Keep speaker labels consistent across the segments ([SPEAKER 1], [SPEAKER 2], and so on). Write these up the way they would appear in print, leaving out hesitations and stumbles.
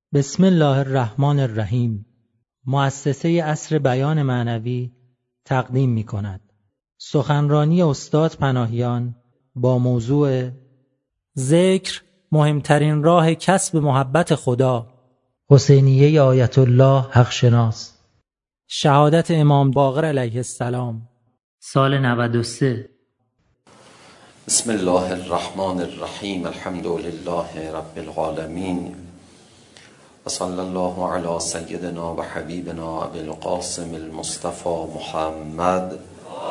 [SPEAKER 1] بسم الله الرحمن الرحیم. مؤسسه عصر بیان معنوی تقدیم می کند سخنرانی استاد پناهیان با موضوع ذکر مهمترین راه کسب محبت خدا، حسینیه آیت الله حق شناس، شهادت امام باقر علیه السلام، سال 93.
[SPEAKER 2] بسم الله الرحمن الرحیم. الحمد لله رب العالمین و صلی الله علی سیدنا و حبیبنا ابی القاسم المصطفى محمد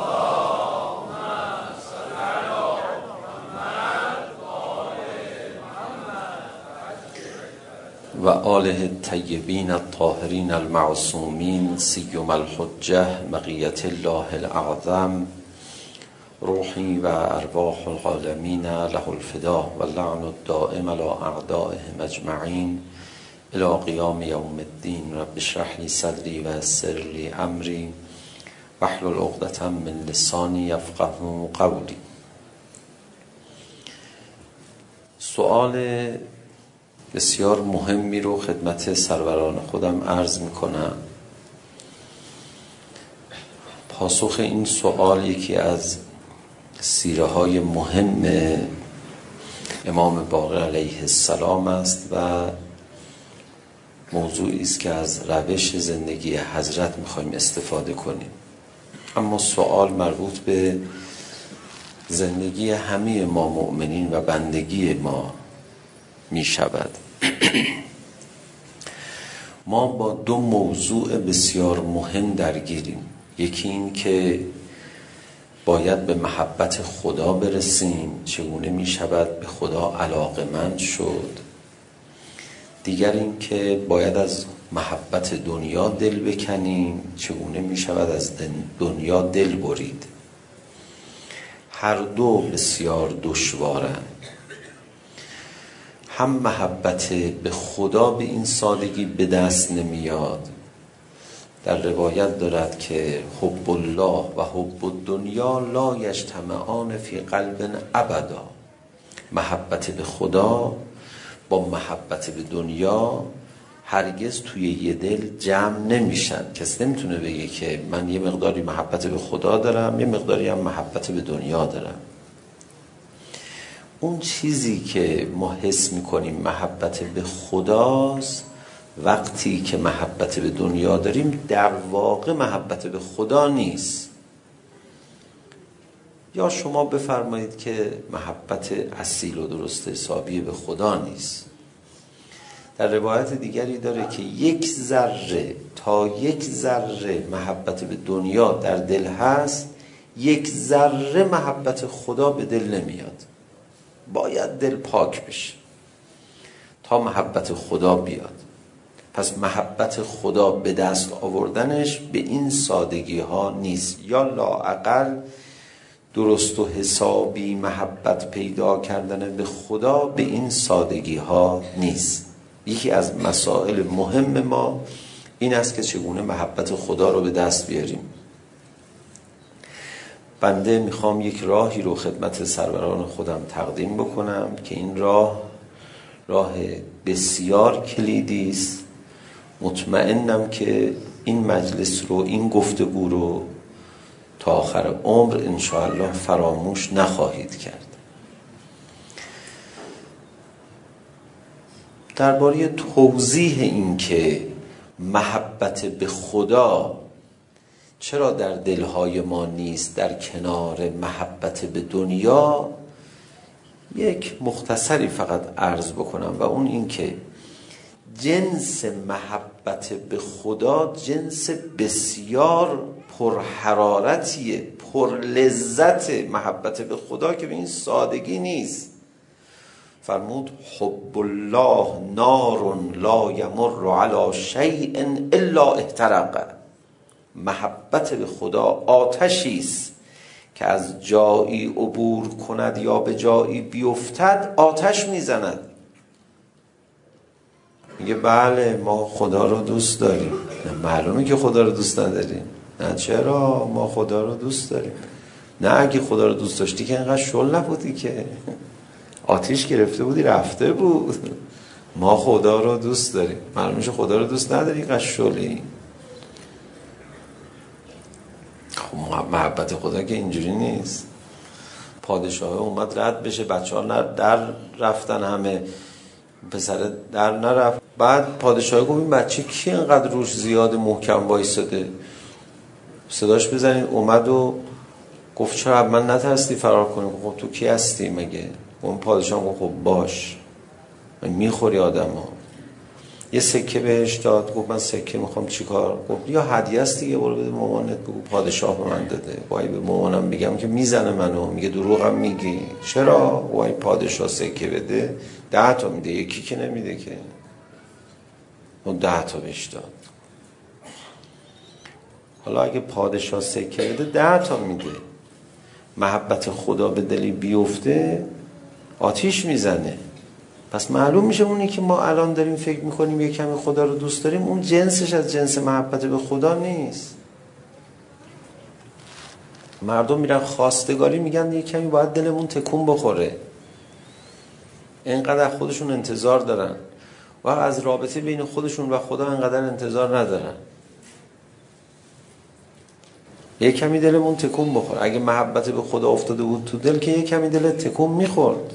[SPEAKER 2] و آله الطیبین الطاهرین المعصومین سیما الحجة بقیة الله الاعظم روحی و ارواح العالمین له الفدا و اللعن الدائم علی اعدائهم اجمعین الی قیام یوم الدین. رب اشرح لی صدری و یسر لی امری واحلل عقدة من لسانی یفقهوا قولی. سوال بسیار مهمی رو خدمت سروران خودم عرض میکنم. پاسخ این سوال یکی از سیره های مهم امام باقر علیه السلام است و موضوعی است که از روش زندگی حضرت میخوایم استفاده کنیم. اما سوال مربوط به زندگی همه ما مؤمنین و بندگی ما می شود. ما با دو موضوع بسیار مهم درگیریم. یکی این که باید به محبت خدا برسیم، چگونه می شود به خدا علاقه‌مند شد. دیگر این که باید از محبت دنیا دل بکنیم، چگونه می شود از دنیا دل برید. هر دو بسیار دشوارند. هم محبت به خدا به این سادگی به دست نمیاد. در روایت دارد که حب الله و حب الدنیا لا یجتمعان فی قلب ابدا. محبت به خدا با محبت به دنیا هرگز توی یه دل جمع نمیشن. کسی نمیتونه بگه که من یه مقداری محبت به خدا دارم، یه مقداری هم محبت به دنیا دارم. اون چیزی که ما حس میکنیم محبت به خداست، وقتی که محبت به دنیا داریم در واقع محبت به خدا نیست. یا شما بفرمایید که محبت اصیل و درست حسابی به خدا نیست. در روایت دیگری داره که یک ذره تا یک ذره محبت به دنیا در دل هست، یک ذره محبت خدا به دل نمیاد. باید دل پاک بشه تا محبت خدا بیاد. پس محبت خدا به دست آوردنش به این سادگی ها نیست. یا لااقل درست و حسابی محبت پیدا کردن به خدا به این سادگی ها نیست. یکی از مسائل مهم ما این است که چگونه محبت خدا رو به دست بیاریم. بنده میخوام یک راهی رو خدمت سروران خودم تقدیم بکنم که این راه بسیار کلیدی است. مطمئنم که این مجلس رو، این گفتگو رو تا آخر عمر انشاءالله فراموش نخواهید کرد. درباره توضیح این که محبت به خدا چرا در دلهای ما نیست در کنار محبت به دنیا یک مختصری فقط عرض بکنم و اون این که جنس محبت به خدا جنس بسیار پرحرارتیه، پر لذت. محبت به خدا که به این سادگی نیست. فرمود حب الله نار لا یمر علی شیء الا احترق. محبت به خدا آتشی است که از جایی عبور کند یا به جایی بیفتد آتش میزند. میگه بله ما خدا رو دوست داریم. معلومه که خدا رو دوست نداریم. نه چرا؟ ما خدا رو دوست داریم. نه اگه خدا رو دوست داشتی که اینقدر شل نبودی که آتیش گرفته بودی رفته بود. ما خدا رو دوست داریم. معلوم میشه خدا رو دوست نداری قشولی. خب محبت خدا که اینجوری نیست. پادشاه اومد رد بشه، بچه ها در رفتن، همه پسر در نرفت. بعد پادشاه گفت این بچه کی اینقدر روش زیاد محکم وایساده، صداش بزنید. اومد و گفت چرا من نترستی فرار کنی؟ خب تو کی هستی مگه؟ اون پادشاه گفت خب باش، میخوری آدم ها. یه سکه بهش داد، گفت من سکه میخوام چیکار؟ گفت یا هدیه است دیگه، برو بده مامانت بگو پادشاه به من داده. وای به مامانم بگم که میزنه منو، میگه دروغم میگی. چرا؟ وای پادشاه سکه بده 10 تا میده، یکی که نمیده که. اون 10 تا بهش داد. حالا اگه پادشاه سکه بده 10 تا میده، محبت خدا به دلی بیفته آتیش میزنه. پس معلوم میشه اونی که ما الان داریم فکر میکنیم یه کمی خدا رو دوست داریم، اون جنسش از جنس محبت به خدا نیست. مردم میرن خواستگاری، میگن یه کمی باید دلمون تکون بخوره، اینقدر خودشون انتظار دارن و از رابطه بین خودشون و خدا اینقدر انتظار ندارن. یه کمی دلمون تکون بخوره. اگه محبت به خدا افتاده بود تو دل که یه کمی دل تکون میخورد.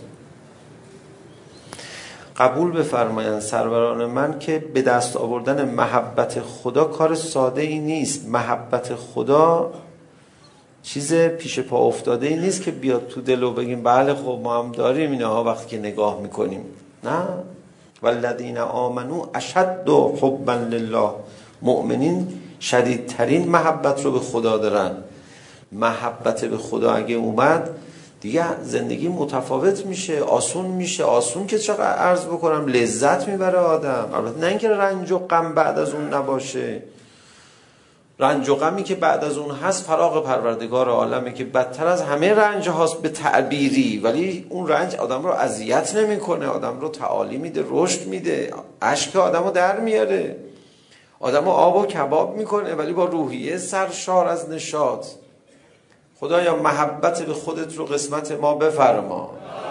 [SPEAKER 2] قبول بفرمایند سروران من که به دست آوردن محبت خدا کار ساده ای نیست. محبت خدا چیز پیش پا افتاده ای نیست که بیاد تو دل و بگیم بله خب ما هم داریم اینها وقتی که نگاه میکنیم. نه، والذین آمنوا اشد حبا لله. مؤمنین شدیدترین محبت رو به خدا دارن. محبت به خدا اگه اومد دیگه زندگی متفاوت میشه، آسون میشه. آسون که چقدر عرض بکنم لذت میبره آدم. البته نه اینکه رنج و غم بعد از اون نباشه. رنج و غمی که بعد از اون هست فراق پروردگار عالمه که بدتر از همه رنج هاست به تعبیری، ولی اون رنج آدم رو اذیت نمیکنه، آدم رو تعالی میده، رشد میده، اشک آدم رو در میاره، آدم رو آب و کباب میکنه، ولی با روحیه سرشار از نشاط. خدایا محبت به خودت رو قسمت ما بفرما.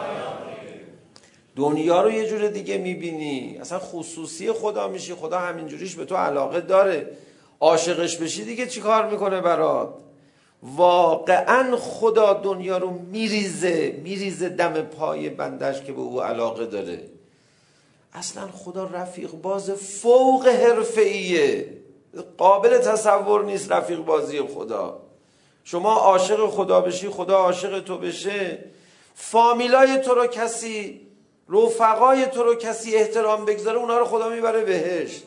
[SPEAKER 2] دنیا رو یه جور دیگه میبینی، اصلا خصوصی خدا میشی، خدا همینجوریش به تو علاقه داره. عاشقش بشی دیگه چی کار میکنه برات؟ واقعا خدا دنیا رو میریزه دم پای بندش که به او علاقه داره. اصلا خدا رفیق باز فوق حرفه‌ایه، قابل تصور نیست رفیق بازی خدا. شما عاشق خدا بشی، خدا عاشق تو بشه، فامیلای تو رو کسی، رفقای تو رو کسی احترام بگذاره، اونا رو خدا میبره بهشت.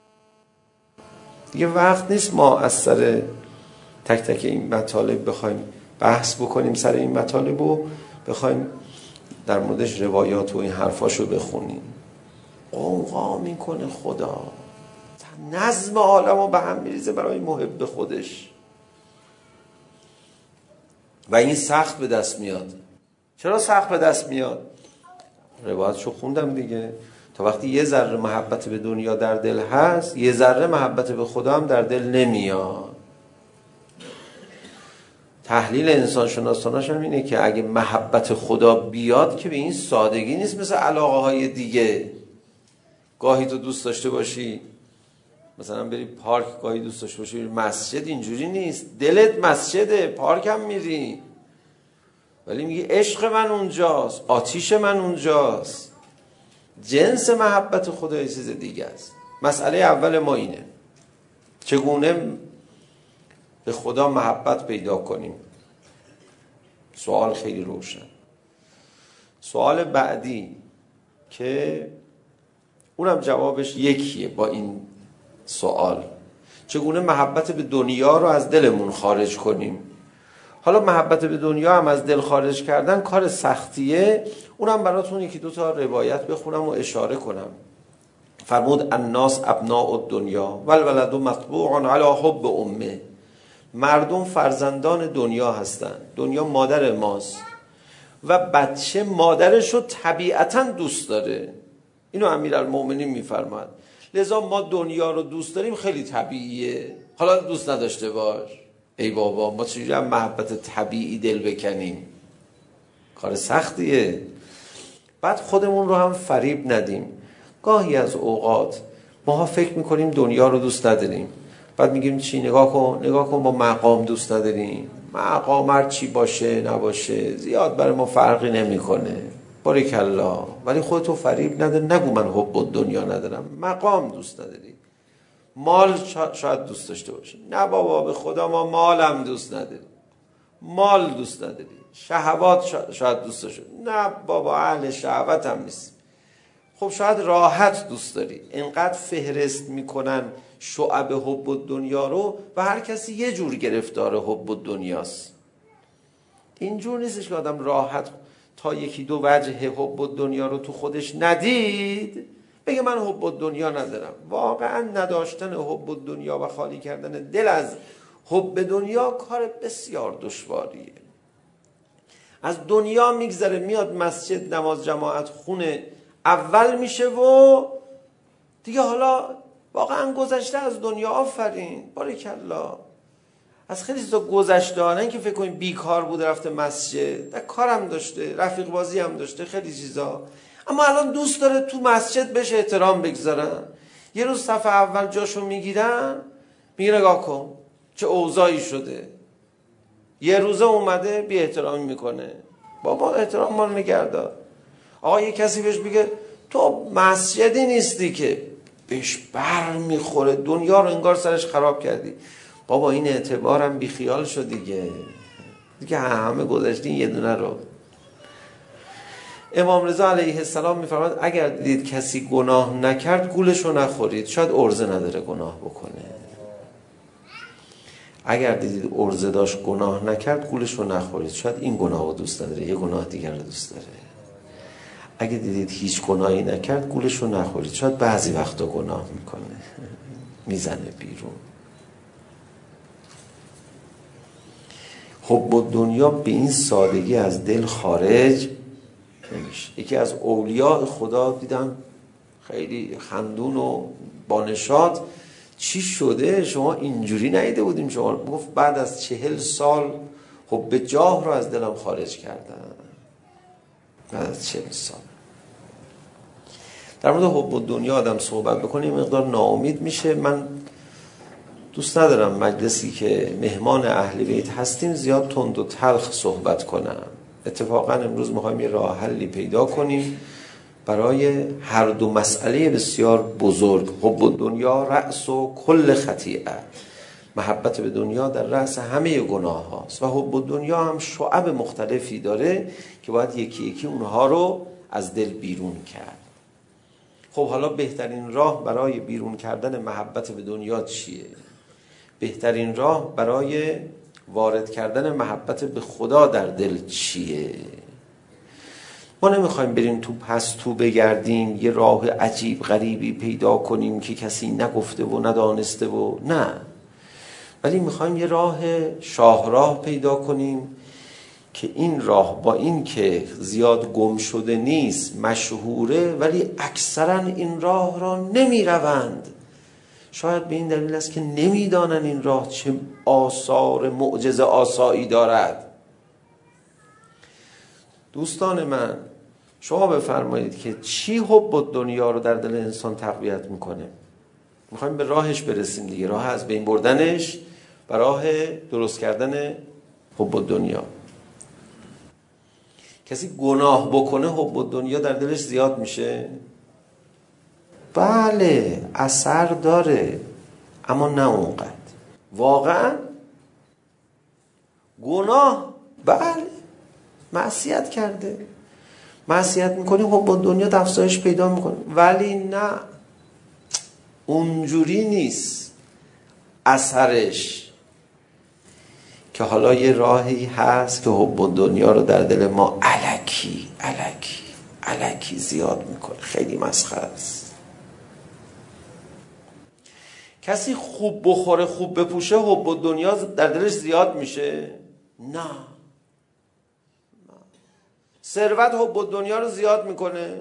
[SPEAKER 2] دیگه وقت نیست ما از سر تک تک این مطالب بخوایم بحث بکنیم، سر این مطالب رو بخوایم در موردش روایات و این حرفاشو بخونیم. قوقا میکنه خدا، نظم عالم رو به هم میریزه برای محب خودش و این سخت به دست میاد. چرا سخت به دست میاد؟ روایتشو خوندم دیگه. تا وقتی یه ذره محبت به دنیا در دل هست، یه ذره محبت به خدا هم در دل نمیاد. تحلیل انسان شناساناش هم اینه که اگه محبت خدا بیاد که به این سادگی نیست مثل علاقه های دیگه. گاهی تو دوست داشته باشی مثلا بری پارک، گاهی دوست داشته باشی مسجد، اینجوری نیست. دلت مسجده، پارک هم میری، ولی میگی عشق من اونجاست، آتیش من اونجاست. جنس محبت خدا یه چیز دیگه است. مسئله اول ما اینه چگونه به خدا محبت پیدا کنیم. سوال خیلی روشن. سوال بعدی که اونم جوابش یکیه با این سوال، چگونه محبت به دنیا رو از دلمون خارج کنیم. حالا محبت به دنیا هم از دل خارج کردن کار سختیه. اونم براتون یکی دو تا روایت بخونم و اشاره کنم. فرمود الناس ابناء الدنیا والولد مطبوع علی حب امه. مردم فرزندان دنیا هستن، دنیا مادر ماست و بچه مادرش رو طبیعتاً دوست داره. اینو امیرالمومنین میفرماد. لذا ما دنیا رو دوست داریم، خیلی طبیعیه. حالا دوست نداشته باش، ای بابا ما چجوری هم محبت طبیعی دل بکنیم؟ کار سختیه. بعد خودمون رو هم فریب ندیم. گاهی از اوقات ماها فکر میکنیم دنیا رو دوست نداریم، بعد میگیم چی؟ نگاه کن با مقام دوست نداریم. مقام هر چی باشه نباشه زیاد برای ما فرقی نمیکنه. باریکالله. ولی خودتو فریب نده، نگو من حب دنیا ندارم. مقام دوست نداری، مال شاید دوست داشته باشی. نه بابا، به خدا ما مالم دوست نداریم. مال دوست نداری، شهوات شاید دوست داشته. نه بابا، اهل شهوت هم نیست. خب شاید راحت دوست داری. اینقدر فهرست میکنن شعب حب دنیا رو و هر کسی یه جور گرفتار حب دنیاست. اینجور نیستش که آدم راحت تا یکی دو وجه حب دنیا رو تو خودش ندید بگه من حب دنیا ندارم. واقعا نداشتن حب دنیا و خالی کردن دل از حب دنیا کار بسیار دشواریه. از دنیا میگذره میاد مسجد، نماز جماعت خونه اول میشه و دیگه حالا واقعا گذشته از دنیا. آفرین، باریکالله. از خیلی چیزا گذشته، نه اینکه فکر کنید بیکار بوده رفته مسجد، در کارم داشته، رفیق بازی هم داشته، خیلی چیزا، اما الان دوست داره تو مسجد بهش احترام بگذارن. یه روز صف اول جاشو میگیرن، میگه نگاه کن چه اوضاعی شده. یه روزه اومده بی احترامی میکنه. بابا احترام ما نگهدار. آقا یه کسی بهش بگه تو مسجدی نیستی که، بهش بر میخوره، دنیا رو انگار سرش خراب کردی. بابا این اعتبارم بی خیال شد دیگه همه گذاشتین یه دونه رو. امام رضا علیه السلام میفرماد اگر دیدید کسی گناه نکرد گولشو نخورید، شاید عرضه نداره گناه بکنه. اگر دیدید عرضه داشت گناه نکرد گولشو نخورید، شاید این گناه رو دوست نداره، یه گناه دیگر رو دوست داره. اگه دیدید هیچ گناهی نکرد گولشو نخورید، شاید بعضی وقتا گناه میکنه، میزنه بیرون. حب دنیا به این سادگی از دل خارج نمیشه. یکی از اولیاء خدا دیدم خیلی خندون و بانشاد، چی شده شما اینجوری ندیده بودیم شما؟ گفت بعد از 40 سال حب جاه رو از دلم خارج کردم. بعد از 40 سال. در مورد حب دنیا آدم صحبت بکنه مقدار ناامید میشه. من دوست ندارم مجلسی که مهمان اهل بیت هستیم زیاد تند و تلخ صحبت کنم. اتفاقا امروز میخوایم یه راه حلی پیدا کنیم برای هر دو مسئله بسیار بزرگ. حب دنیا رأس و کل خطیئه. محبت به دنیا در رأس همه گناه هاست و حب دنیا هم شعب مختلفی داره که باید یکی یکی اونها رو از دل بیرون کرد. خب حالا بهترین راه برای بیرون کردن محبت به دنیا چیه؟ بهترین راه برای وارد کردن محبت به خدا در دل چیه؟ ما نمیخوایم بریم تو پستو بگردیم یه راه عجیب غریبی پیدا کنیم که کسی نگفته و ندانسته و نه، ولی میخوایم یه راه شاهراه پیدا کنیم که این راه با این که زیاد گم شده نیست، مشهوره، ولی اکثرا این راه را نمیروند. شاید به این دلیل است که نمیدانن این راه چه آثار معجزه آسایی دارد. دوستان من، شما بفرمایید که چی حب دنیا رو در دل انسان تقویت میکنه؟ میخوایم به راهش برسیم دیگه، راه از بین بردنش و راه درست کردن حب دنیا. کسی گناه بکنه حب دنیا در دلش زیاد میشه؟ بله، اثر داره، اما نه اونقدر. واقعا گناه، بله، معصیت کرده، معصیت میکنی حب دنیا افزایش پیدا میکنه، ولی نه اونجوری نیست اثرش. که حالا یه راهی هست که حب دنیا رو در دل ما الکی زیاد میکنه، خیلی مسخره است. کسی خوب بخوره خوب بپوشه حب دنیا در دلش زیاد میشه؟ نه. ثروت حب دنیا رو زیاد میکنه؟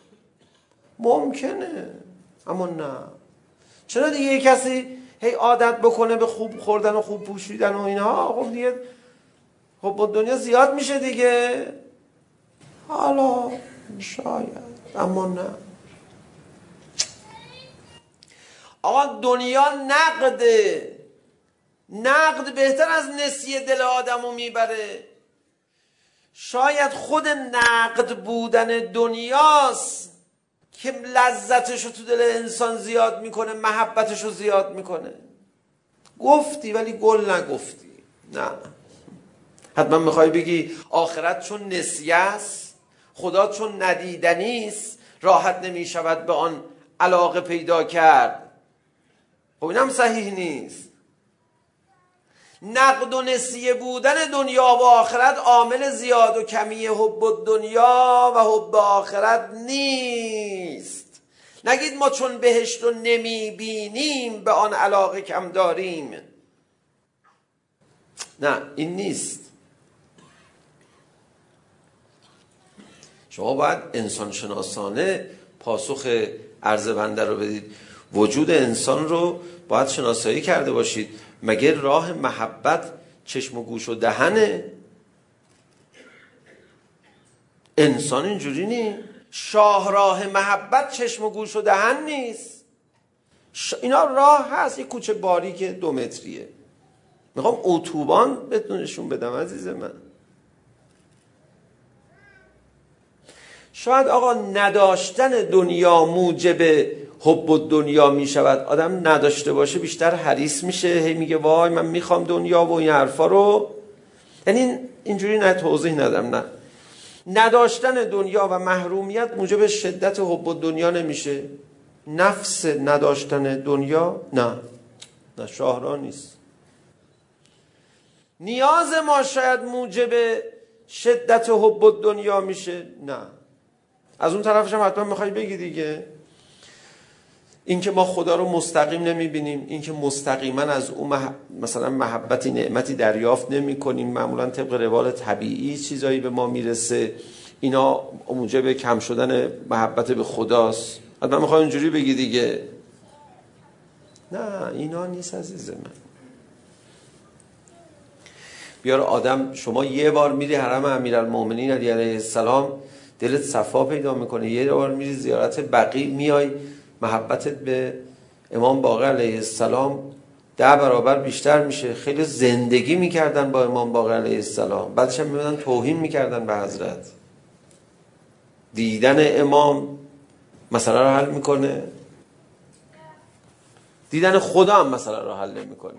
[SPEAKER 2] ممکنه، اما نه. چرا دیگه یه کسی هی عادت بکنه به خوب خوردن و خوب پوشیدن و اینها، خب دیگه حب دنیا زیاد میشه دیگه؟ حالا شاید، اما نه. آقا دنیا نقده، نقد بهتر از نسیه دل آدمو میبره. شاید خود نقد بودن دنیاست که لذتشو تو دل انسان زیاد میکنه، محبتشو زیاد میکنه. گفتی ولی گل نگفتی. نه، حتما میخوای بگی آخرت چون نسیه است، خدا چون ندیدنی است، راحت نمیشود به آن علاقه پیدا کرد. خب اینم صحیح نیست. نقد و نسیه بودن دنیا و آخرت عامل زیاد و کمی حب دنیا و حب آخرت نیست. نگید ما چون بهشت رو نمیبینیم به آن علاقه کم داریم. نه، این نیست. شما باید انسان شناسانه پاسخ عرض بنده رو بدید. وجود انسان رو باید شناسایی کرده باشید. مگه راه محبت چشم و گوش و دهنه؟ انسان اینجوری نیست. شاهراه محبت چشم و گوش و دهن نیست. اینا راه هست، یک کوچه باریک 2 متریه. میخوام اتوبان بهتونشون بدم عزیز من. شاید آقا نداشتن دنیا موجب حب دنیا میشود. آدم نداشته باشه بیشتر حریص میشه، هی میگه وای من میخوام دنیا و این حرفا رو. یعنی اینجوری نه، توضیح ندم. نه، نداشتن دنیا و محرومیت موجب شدت حب دنیا نمیشه. نفس نداشتن دنیا نه شاهراه نیست. نیاز ما شاید موجب شدت حب دنیا میشه. نه، از اون طرفش هم حتما میخوای بگی دیگه این که ما خدا رو مستقیم نمیبینیم، این که مستقیما از اون مثلا محبتی نعمتی دریافت نمی کنیم، معمولا طبق روال طبیعی چیزایی به ما میرسه، اینا موجب کم شدن محبت به خداست. حتما میخوای اونجوری بگی دیگه. نه، اینا نیست عزیز من. بیار آدم، شما یه بار میری حرم امیرالمومنین علیه السلام دلت صفا پیدا میکنه، یه بار میری زیارت بقیع میای محبتت به امام باقر علیه السلام 10 برابر بیشتر میشه. خیلی زندگی میکردن با امام باقر علیه السلام، بعدش هم میمدن توهین میکردن به حضرت. دیدن امام مسئله رو حل میکنه؟ دیدن خدا هم مسئله رو حل نمیکنه.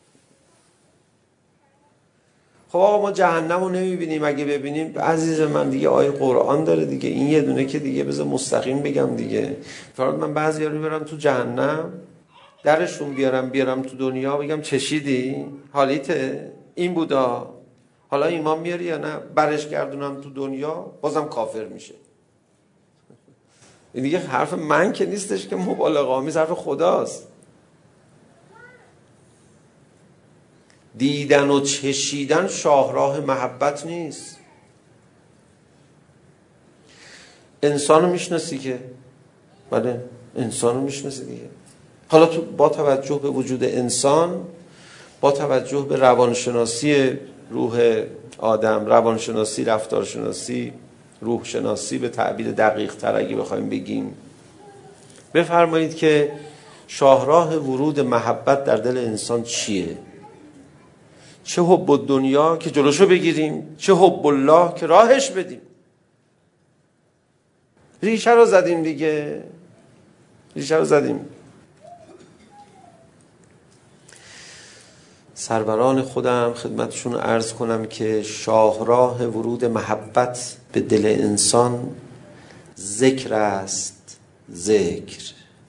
[SPEAKER 2] خب آقا ما جهنم رو نمیبینیم، اگه ببینیم عزیز من دیگه آیه قرآن داره دیگه. این یه دونه که دیگه بذار مستقیم بگم دیگه. فرض من بعضیا رو برم تو جهنم، درشون بیارم تو دنیا، بگم چشیدی؟ حالیته؟ این بودا؟ حالا ایمان میاری یا نه؟ برش گردونم تو دنیا، بازم کافر میشه. این دیگه حرف من که نیستش که مبالغه آمیز، حرف خداست. دیدن و چشیدن شاهراه محبت نیست. انسان رو میشناسی که؟ بله، انسان رو میشناسی دیگه. حالا تو با توجه به وجود انسان، با توجه به روانشناسی روح آدم، روانشناسی، رفتارشناسی، روح شناسی به تعبیر دقیق تر اگه بخوایم بگیم، بفرمایید که شاهراه ورود محبت در دل انسان چیه؟ چه حب دنیا که جلوشو بگیریم، چه حب الله که راهش بدیم. ریشه رو زدیم دیگه، ریشه رو زدیم. سروران خودم خدمتشون عرض کنم که شاهراه ورود محبت به دل انسان ذکر است. ذکر،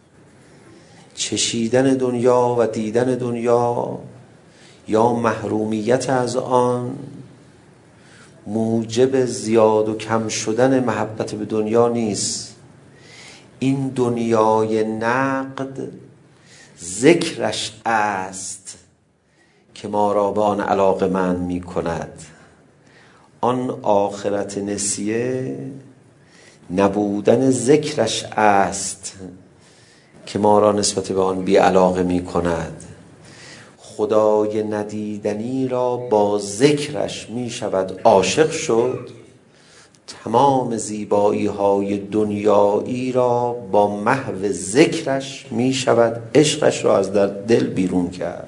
[SPEAKER 2] چشیدن دنیا و دیدن دنیا یا محرومیت از آن موجب زیاد و کم شدن محبت به دنیا نیست. این دنیای نقد ذکرش است که ما را به آن علاقه‌مند می کند. آن آخرت نسیه نبودن ذکرش است که ما را نسبت به آن بی علاقه می کند. خدای ندیدنی را با ذکرش می شود عاشق شد، تمام زیبایی های دنیایی را با محو ذکرش می شود عشقش را از در دل بیرون کرد.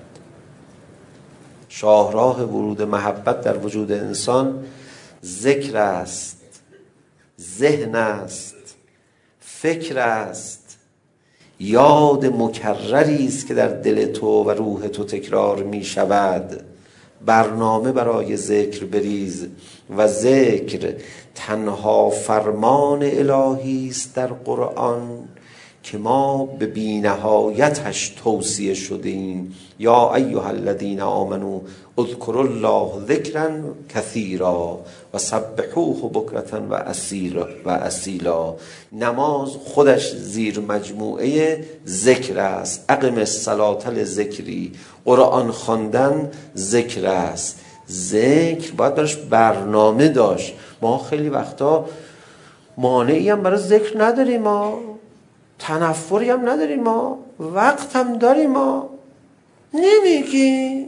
[SPEAKER 2] شاهراه ورود محبت در وجود انسان ذکر است، ذهن است، فکر است، یاد مکرری است که در دل تو و روح تو تکرار می شود. برنامه برای ذکر بریز و ذکر تنها فرمان الهی است در قرآن که ما به بی‌نهایتش توصیه شدیم. یا ایها الذین آمنوا اذکروا الله ذکرا کثیرا و سبحوه بکرة و اصیلا. نماز خودش زیر مجموعه ذکر است. اقم الصلاة لذکری. قرآن خواندن ذکر است. ذکر باید براش برنامه داشت. ما خیلی وقتا مانعی هم برای ذکر نداریم، ما تنفری هم نداریم، ما وقت هم داریم، ما نمیگی.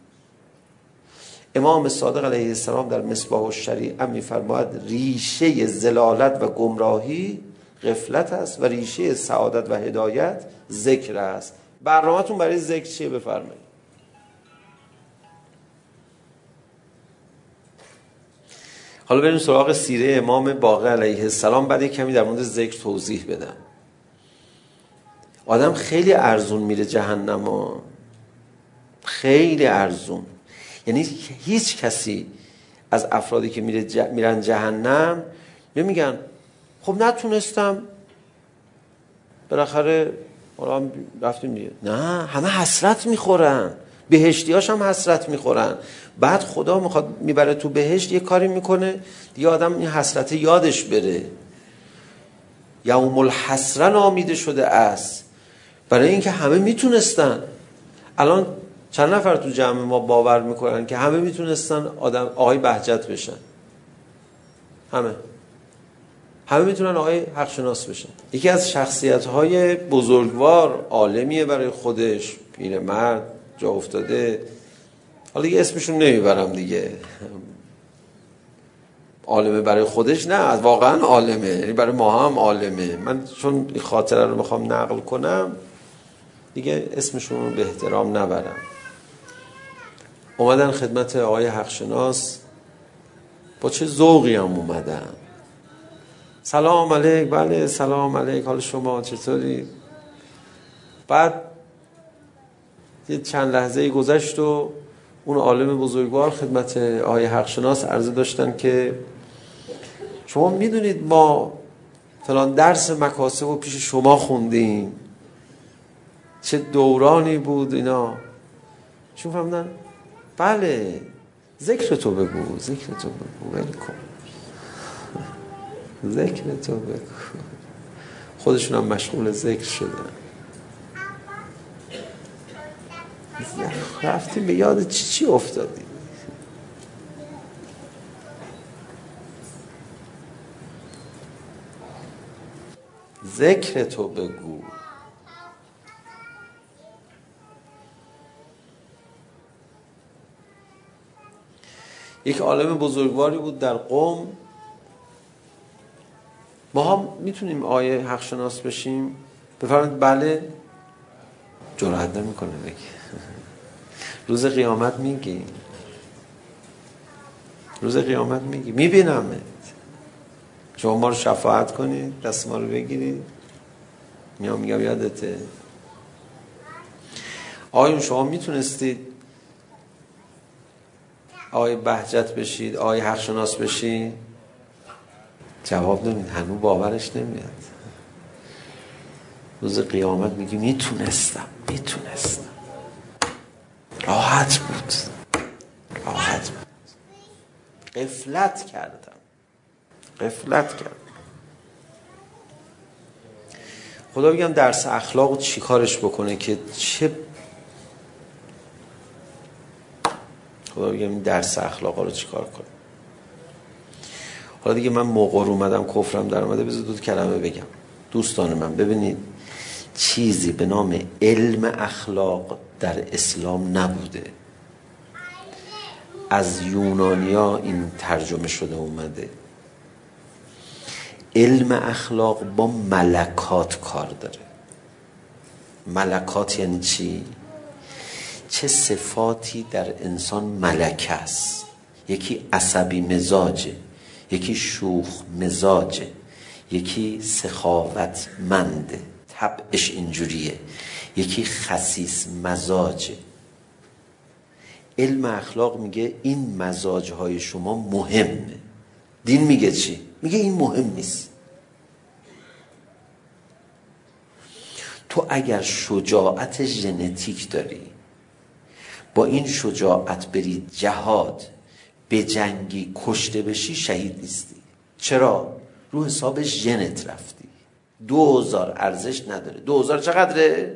[SPEAKER 2] امام صادق علیه السلام در مصباح الشریعه میفرماید ریشه ضلالت و گمراهی غفلت است و ریشه سعادت و هدایت ذکر است. برنامه‌تون برای ذکر چیه؟ بفرمایید. حالا بریم سراغ سیره امام باقر علیه السلام. بعد کمی در مورد ذکر توضیح بدم. آدم خیلی ارزون میره جهنم ها. خیلی ارزون. یعنی هیچ کسی از افرادی که میرن جهنم میگن خب نتونستم، بالاخره رفتیم دیگه. نه، همه حسرت میخورن. بهشتیاش هم حسرت میخورن. بعد خدا میخواد میبره تو بهشت، یه کاری میکنه دیگه آدم این حسرت یادش بره. یوم الحسره نامیده شده است، برای اینکه همه میتونستن. الان چند نفر تو جمع ما باور میکنن که همه میتونستن آقای بهجت بشن؟ همه میتونن آقای حقشناس بشن. یکی از شخصیت‌های بزرگوار، عالمیه برای خودش، پیرمرد، جا افتاده، حالا دیگه اسمشون نمیبرم دیگه. عالمه برای خودش، نه واقعا عالمه، یعنی برای ما هم عالمه. من چون این خاطره رو میخوام نقل کنم دیگه اسمشون رو به احترام نبرم. اومدن خدمت آقای حقشناس، با چه ذوقی هم اومدن. سلام علیک. بله سلام علیک، حال شما چطوری؟ بعد یه چند لحظه گذشت و اون عالم بزرگوار خدمت آقای حقشناس عرضه داشتن که شما میدونید ما فلان درس مکاسب رو پیش شما خوندیم، چه دورانی بود اینا. شما فهمدن؟ بله، ذکر تو بگو، ذکر تو بگو، ولی کن ذکر تو بگو. خودشون هم مشغول ذکر شدن. رفتیم به یاد چی افتادیم. ذکر تو بگو. یک عالم بزرگواری بود در قم. ما هم میتونیم آیه حق شناس بشیم؟ بفرمایید بله. جرأت نمیکنه بگه. روز قیامت میگی، روز قیامت میگی میبینمت، شما ما رو شفاعت کنید، دست ما رو بگیرید. میگم یادته آیا شما میتونستید آقای بهجت بشید، آقای حق شناس بشید؟ جواب نمید، هنوز باورش نمیاد. روز قیامت میگی میتونستم. راحت بود. غفلت کردم. خدا بگم درس اخلاق چی کارش بکنه که چه. خدا بگم این درس اخلاق رو چی کار کنه. حالا دیگه من موقع رو اومدم کفرم در اومده، بذار دو کلمه بگم. دوستان من ببینید، چیزی به نام علم اخلاق در اسلام نبوده. از یونانیا این ترجمه شده اومده. علم اخلاق با ملکات کار داره. ملکات یعنی چی؟ چه صفاتی در انسان ملکه است. یکی عصبی مزاجه، یکی شوخ مزاجه، یکی سخاوتمنده طبعش اینجوریه، یکی خسیس مزاجه. علم اخلاق میگه این مزاجهای شما مهمه. دین میگه چی؟ میگه این مهم نیست. تو اگر شجاعت ژنتیک داری، با این شجاعت بری جهاد بجنگی کشته بشی، شهید نیستی. چرا؟ رو حساب ژنت رفتی. 2000 ارزش نداره. 2000 چقدره؟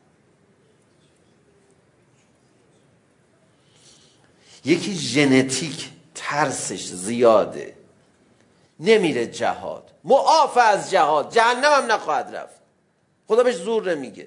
[SPEAKER 2] یکی ژنتیک ترسش زیاده، نمیره جهاد، معاف از جهاد، جهنم هم نخواهد رفت، خدا بهش زور نمیگه.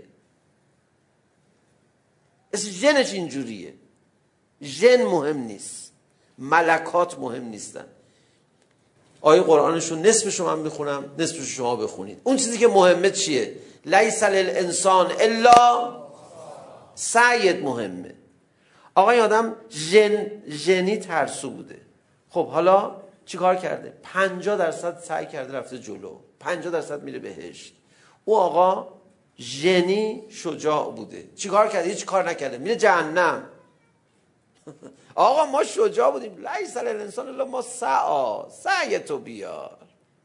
[SPEAKER 2] اسم ژنش اینجوریه. ژن مهم نیست، ملکات مهم نیستن. آیه قرآنشو نصفشو من میخونم، نصفشو شما بخونید. اون چیزی که مهمه چیه؟ لیس للانسان الا سعیت مهمه. آقای آدم ژنی ترسو بوده. خب حالا چی کار کرده؟ 50% سعی کرده رفته جلو، 50% میره بهشت. او آقا ژنی شجاع بوده، چی کار کرده؟ هیچ کار نکرده، میره جهنم. آقا ما شجاع بودیم. لیس للانسان الا ما سعی تو بیار.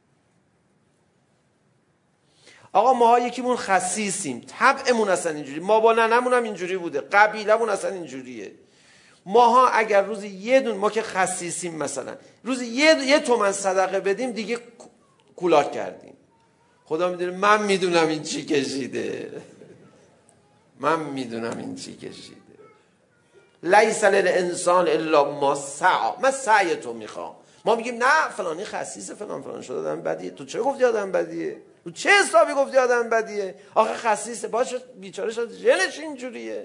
[SPEAKER 2] آقا ما یکیمون خسیسیم، طبعمون اصلا اینجوری، ما با ننمون هم اینجوری بوده، قبیلمون اصلا اینجوریه. ماها اگر روزی یه دون، ما که خسیسیم مثلا روزی یه تومن صدقه بدیم دیگه کولاک کردیم. خدا میدونه من میدونم این چی کشیده، من میدونم این چی کشیده. لیس للانسان الا ما سعی. من سعی تو میخوام. ما میگیم نه فلانی خسیسه، فلان شده آدم بدیه. تو چه گفتی آدم بدیه؟ تو چه حسابی گفتی آدم بدیه؟ آخه خسیسه، باشه بیچاره شد، ژنش اینجوریه.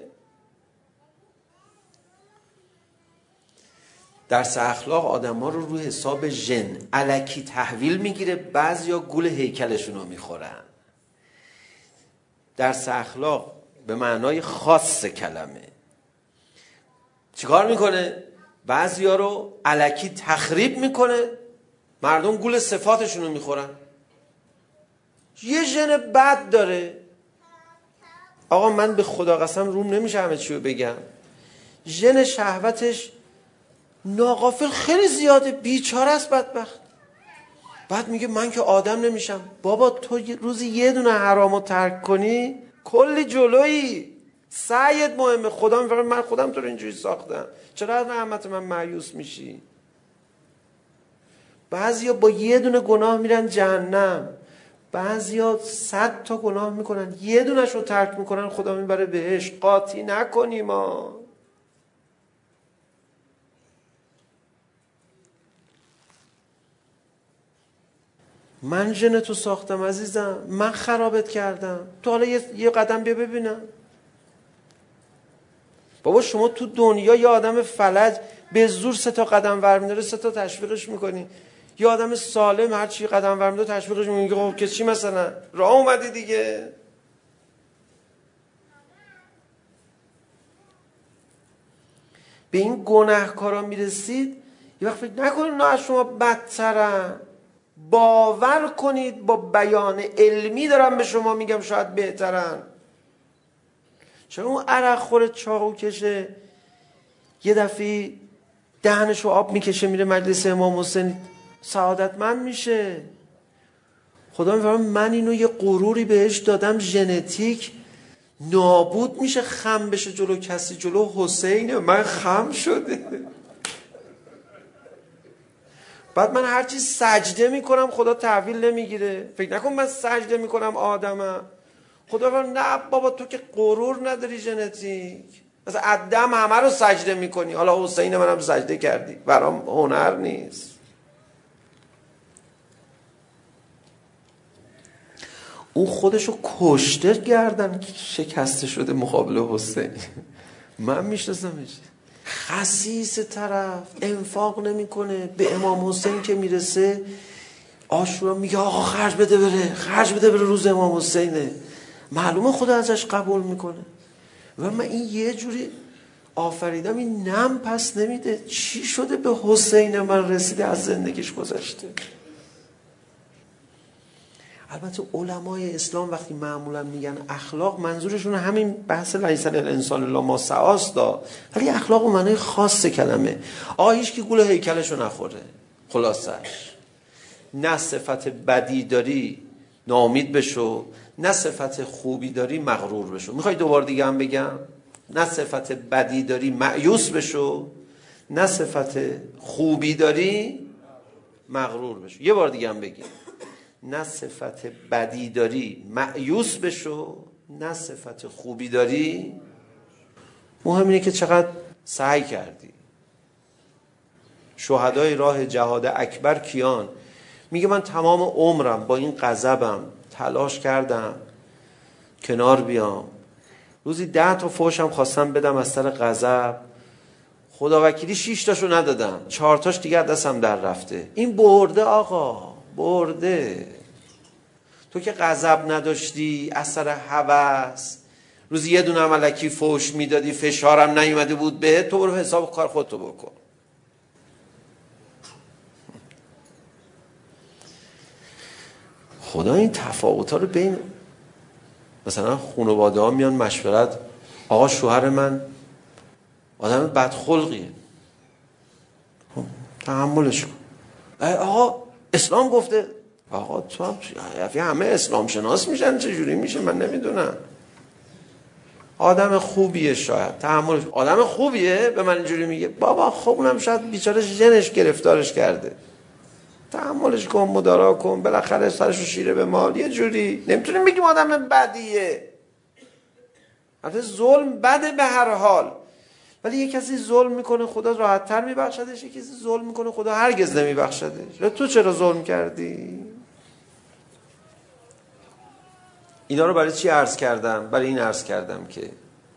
[SPEAKER 2] درس اخلاق آدم‌ها رو روی حساب ژن الکی تحویل میگیره. بعضیا گول هیکلشون رو میخورن. درس اخلاق به معنای خاص کلمه چیکار میکنه؟ بعضیا رو الکی تخریب میکنه، مردم گول صفاتشون رو میخورن. یه ژن بد داره. آقا من به خدا قسم روم نمیشه همه چی رو بگم. ژن شهوتش ناغافل خیلی زیاده، بیچاره است بدبخت. بعد میگه من که آدم نمیشم. بابا تو روزی یه دونه حرامو ترک کنی کلی جلویی. سعیت مهمه. خدا میفرمه من خودم تو رو اینجوری ساختم، چرا از رحمت من مایوس میشی؟ بعضیا با یه دونه گناه میرن جهنم، بعضیا 100 تا گناه میکنن، یه دونش رو ترک میکنن خدا میبره بهش. قاطی نکنی. ما من ژنتو ساختم عزیزم، من خرابت کردم، تو حالا یه قدم بیا ببینم. بابا شما تو دنیا یه آدم فلج به زور 3 تا قدم ور می‌داره، 3 تا تشویقش میکنی. یه آدم سالم هر چی قدم ور می‌داره تشویقش میگه خب که چی مثلا راه اومدی دیگه. به این گناهکارا میرسید یه وقت فکر نکنید نه از شما بدترن. باور کنید با بیان علمی دارم به شما میگم شاید بهترن. چرا اون عرق خوره چاقو کشه یه دفعه دهنشو آب میکشه میره مجلس امام حسین سعادتمند میشه؟ خدا میفرمه من اینو یه غروری بهش دادم ژنتیک، نابود میشه، خم بشه جلو کسی. جلو حسینه من خم شده. بعد من هرچی سجده میکنم خدا تحویل نمیگیره. فکر نکن من سجده میکنم آدمم. خدا فرمود نه بابا تو که غرور نداری ژنتیک، مثلا آدم همه رو سجده میکنی، حالا حسین منم سجده کردی، برام هنر نیست. اون خودشو کشته گردن شکسته شده مقابل حسین. من میشناسمش، خسیس طرف، انفاق نمیکنه. به امام حسین که میرسه عاشورا میگه آقا خرج بده بره روز امام حسینه، معلومه خدا ازش قبول میکنه. و من این یه جوری آفریدم این نم پس نمیده. چی شده به حسین من رسیده از زندگیش گذشته؟ البته علمای اسلام وقتی معمولا میگن اخلاق، منظورشون همین بحث لیس الانسان الا ما سعاست، ولی اخلاق و معنای خاص کلمه. آقا هیچ کی گول هیکلشو نخوره. خلاصش نه صفت بدی داری ناامید بشو، نه صفت خوبی داری مغرور بشو. میخوای دوبار دیگه هم بگم؟ نه صفت بدی داری مایوس بشو، نه صفت خوبی داری مغرور بشو. یه بار دیگه هم بگیم، نه صفت بدی داری مایوس بشو، نه صفت خوبی داری. مهم اینه که چقدر سعی کردی. شهدای راه جهاد اکبر کیان؟ میگه من تمام عمرم با این غضبم تلاش کردم کنار بیام، روزی 10 تا فحشم خواستم بدم از سر غضب، خدا وکیلی 6 تاشو ندادم، 4 تاش دیگه دستم در رفته. این برده آقا، برده. تو که غضب نداشتی، از سر هوس روزی یه دونه ملکی فحش میدادی، فشارم نیومده بود بهت، تو برو حساب کار خودتو بکن. خدا این تفاوت‌ها رو بین مثلا خانواده ها میان مشورت، آقا شوهر من آدم بدخلقیه، تحملش کن. آقا اسلام گفته، آقا تو هم همه اسلام شناس میشن، چجوری میشه من نمیدونم. آدم خوبیه شاید، تحملش. آدم خوبیه به من اینجوری میگه، بابا خب اونم شاید بیچاره ژنش گرفتارش کرده، تحملش کن، مدارا کن، بالاخره سرشو شیره به مال. یه جوری نمیتونیم بگیم آدم بدیه. البته ظلم بده به هر حال، ولی یک کسی ظلم میکنه خدا راحت‌تر میبخشدش، یک کسی ظلم میکنه خدا هرگز نمیبخشدش. تو چرا ظلم کردی؟ اینا رو برای چی عرض کردم؟ برای این عرض کردم که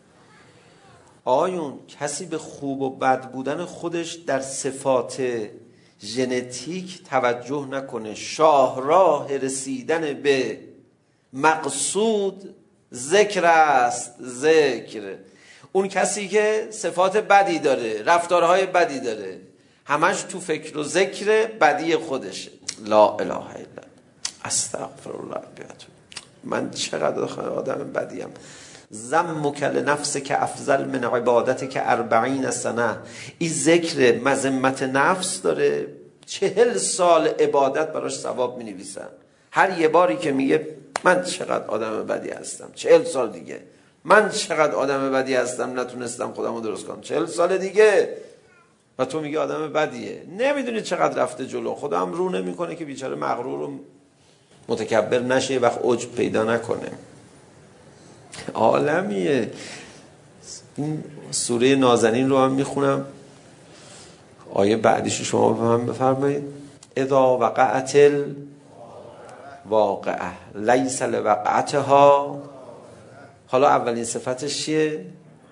[SPEAKER 2] آیون کسی به خوب و بد بودن خودش در صفات ژنتیک توجه نکنه. شاهراه رسیدن به مقصود ذکر است، ذکر. اون کسی که صفات بدی داره، رفتارهای بدی داره، همش تو فکر و ذکر بدی خودشه. لا اله الا الله، استغفر الله. من چقدر آدم بدیم. ذمک لنفسک افضل من عبادتک 40 سنه. این ذکر مذمت نفس داره، 40 سال عبادت براش ثواب می نویسن. هر یه باری که میگه من چقدر آدم بدی هستم، 40 سال دیگه من چقدر آدم بدی هستم، نتونستم خودم رو درست کنم، 40 سال دیگه. و تو میگه آدم بدیه، نمیدونی چقدر رفته جلو. خدا هم رو نمیکنه که بیچاره مغرور و متکبر نشه، وقت عجب پیدا نکنه. عالمیه. این سوره نازنین رو هم میخونم، آیه بعدیش شما بفرمایید. اذا وقعت الواقعه لیس لوقعتها. حالا اولین صفتش چیه؟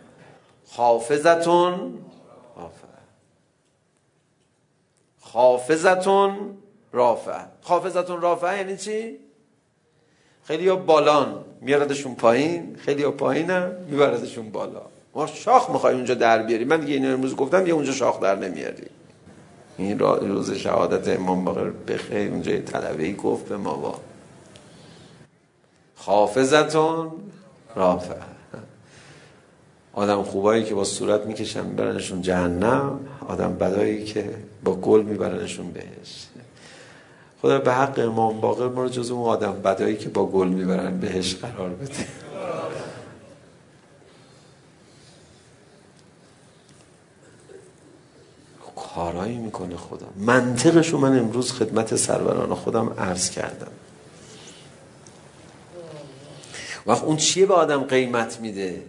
[SPEAKER 2] خافضتون رافعه. خافضتون رافعه یعنی چی؟ خیلی ها بالان میاردشون پایین، خیلی ها پایینم میبردشون بالا. ما شاخ میخوایی اونجا در بیاری. من دیگه اینو امروز گفتم، دیگه اونجا شاخ در نمیاری. این روز شهادت امام باقر بخیر اونجا یه طلبه‌ای گفت به ما با خافضتون رافعه. آدم خوبایی که با صورت میکشن میبرنشون جهنم، آدم بدایی که با گل میبرنشون بهشت. خدا به حق امام باقر ما رو جز اون آدم بدایی که با گل میبرن بهشت قرار بده. کارایی میکنه خدا. منطقشو من امروز خدمت سروران خودم عرض کردم. وقت اون چیه به آدم قیمت میده؟